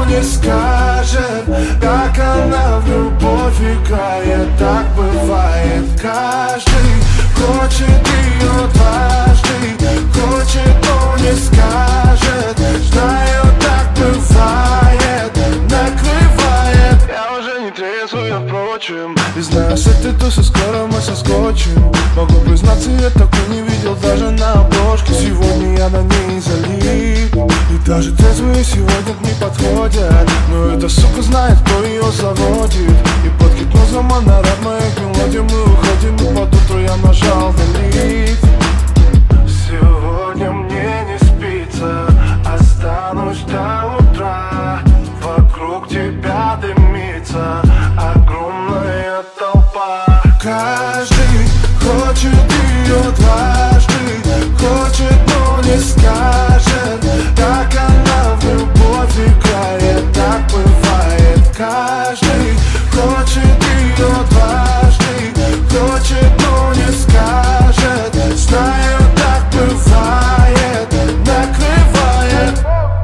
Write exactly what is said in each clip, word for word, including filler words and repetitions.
не скажет, как она в любовь играет. Так бывает, каждый хочет ее дважды, хочет, но не скажет. Знаю, так бывает, накрывает. Я уже не трезвый, впрочем, и знаю, с этой тусы скоро мы соскочим. Могу признаться, я такой не видел даже на обложке. Сегодня я на ней залип, и даже трезвые сегодня не подходят. Но эта сука знает, кто ее заводит, и под гипнозом она рад моих мелодий. Мы уходим, и под утро я нажал delete. Сегодня мне не спится, останусь до утра. Вокруг тебя дымится огромная толпа. Каждый хочет ее дважды, хочет, но не скажет, как она в любовь играет. Так бывает, каждый хочет ее дважды, хочет, но не скажет. Знаю, так бывает, накрывает.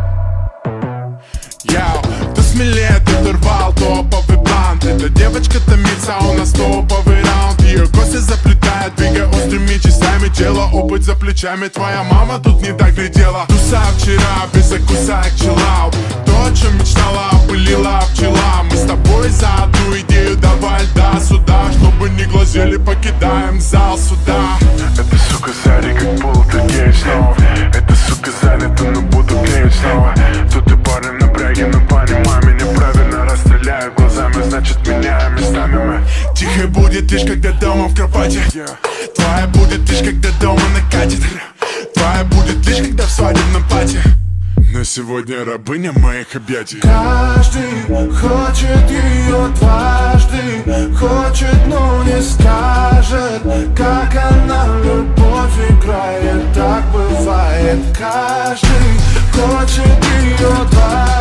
Яу, ты смелее, ты дорвал топовый план. Эта девочка томится, а у нас топовый раунд. Ее косы заплетают, двигая острыми частями тела. Опыт за плечами, твоя мама тут не доглядела. Туса вчера, без закусок чилау. То, о чем мечтала, опылила пчела. Мы с тобой за одну идею, давай до суда. Чтобы не глазели, покидаем зал суда. Эта сука сзади, как полтергейст снова. Эта сука занята, но буду клеить снова. Тут и парни напряги, но понимай меня правильно. Расстреляю глазами, значит меняем местами мы. Тихо будет лишь когда дома в кровати. Твоя будет лишь когда дома накатит. Твоя будет лишь когда в свадебном платье. Но сегодня рабыня моих объятий. Каждый хочет ее дважды, хочет, но не скажет, как она в любовь играет. Так бывает, каждый хочет ее дважды.